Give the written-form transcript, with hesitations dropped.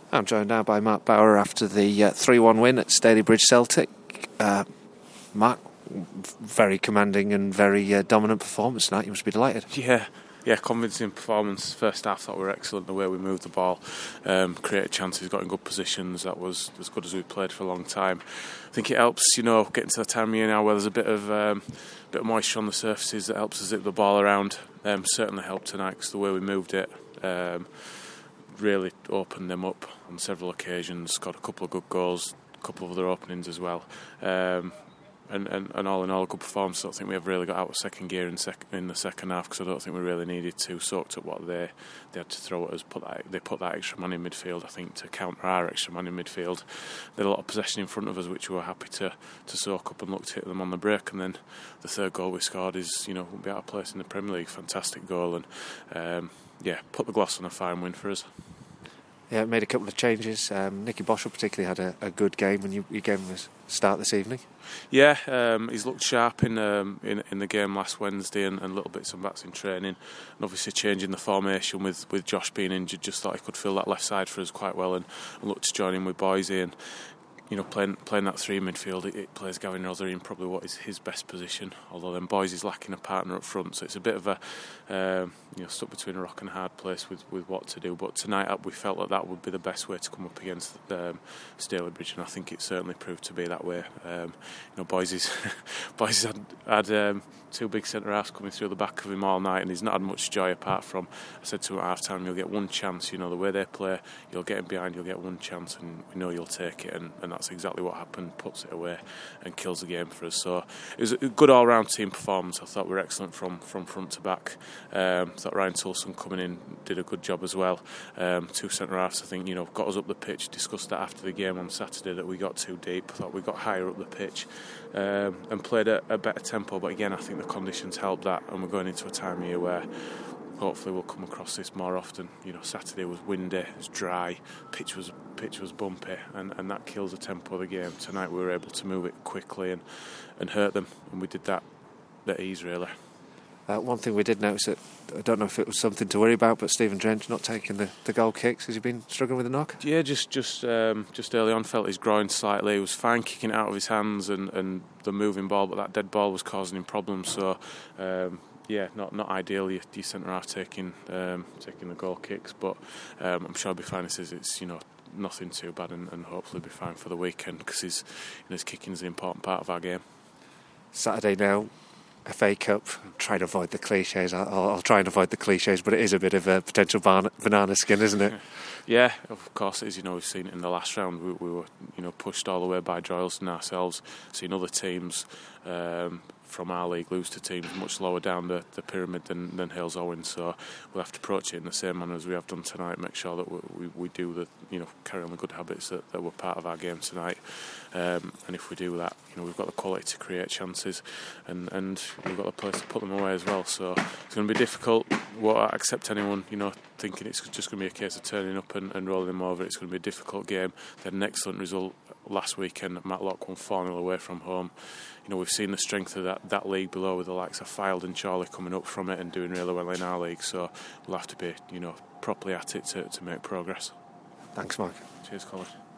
I'm joined now by Mark Bauer after the 3-1 win at Stalybridge Celtic. Mark, very commanding and very dominant performance tonight. You must be delighted. Yeah, convincing performance. First half, thought we were excellent the way we moved the ball, created chances, got in good positions. That was as good as we've played for a long time. I think it helps, getting to the time of year now where there's a bit of moisture on the surfaces that helps us zip the ball around. Certainly helped tonight because the way we moved it really opened them up on several occasions. Got a couple of good goals, a couple of other openings as well. And all in all, a good performance. I don't think we ever really got out of second gear in the second half because I don't think we really needed to. Soaked up what they had to throw at us. They put that extra man in midfield, I think, to counter our extra man in midfield. They had a lot of possession in front of us, which we were happy to soak up and look to hit them on the break. And then the third goal we scored is, won't be out of place in the Premier League. Fantastic goal, and put the gloss on a fine win for us. Yeah, made a couple of changes. Nicky Boschel particularly had a good game when you gave him a start this evening. Yeah, he's looked sharp in the game last Wednesday and little bits and bats in training. And obviously changing the formation with Josh being injured, just thought he could fill that left side for us quite well and looked to join in with Boise. And playing that three midfield, it plays Gavin Rotherham in probably what is his best position. Although then Boise's lacking a partner up front, so it's a bit of a stuck between a rock and a hard place with what to do. But tonight we felt that would be the best way to come up against Stalybridge, and I think it certainly proved to be that way. Boise's had two big centre halves coming through the back of him all night, and he's not had much joy apart from, I said to him at half time, you'll get one chance. The way they play, you'll get him behind, you'll get one chance, and we know you'll take it, and that's exactly what happened. Puts it away and kills the game for us. So it was a good all-round team performance. I thought we were excellent from front to back. Thought Ryan Tulson coming in did a good job as well. Two centre halves, I think, got us up the pitch. Discussed that after the game on Saturday that we got too deep. Thought we got higher up the pitch and played at a better tempo. But again, I think the conditions helped that, and we're going into a time of year where hopefully we'll come across this more often. Saturday was windy, it was dry, pitch was bumpy, and that kills the tempo of the game. Tonight we were able to move it quickly and hurt them, and we did that at ease, really. One thing we did notice, that I don't know if it was something to worry about, but Stephen Drench not taking the goal kicks. Has he been struggling with a knock? Yeah, just early on felt his groin slightly. He was fine kicking it out of his hands and the moving ball, but that dead ball was causing him problems. So not ideal. Your centre half taking the goal kicks, but I'm sure he'll be fine. He says it's nothing too bad, and hopefully be fine for the weekend because his kicking is an important part of our game. Saturday now, FA Cup. Try to avoid the cliches. I'll try and avoid the cliches, but it is a bit of a potential banana skin, isn't it? Yeah, of course it is. We've seen it in the last round. We were pushed all the way by Droylsden ourselves. Seen other teams from our league lose to teams much lower down the pyramid than Hales Owen. So we'll have to approach it in the same manner as we have done tonight. Make sure that we do carry on the good habits that were part of our game tonight. And if we do that, we've got the quality to create chances, and we've got the place to put them away as well. So it's going to be difficult. Won't accept anyone, thinking it's just going to be a case of turning up and rolling them over. It's going to be a difficult game. They had an excellent result last weekend at Matlock, won 4-0 away from home. We've seen the strength of that league below with the likes of Fylde and Chorley coming up from it and doing really well in our league. So we'll have to be, properly at it to make progress. Thanks, Mark. Cheers, Colin.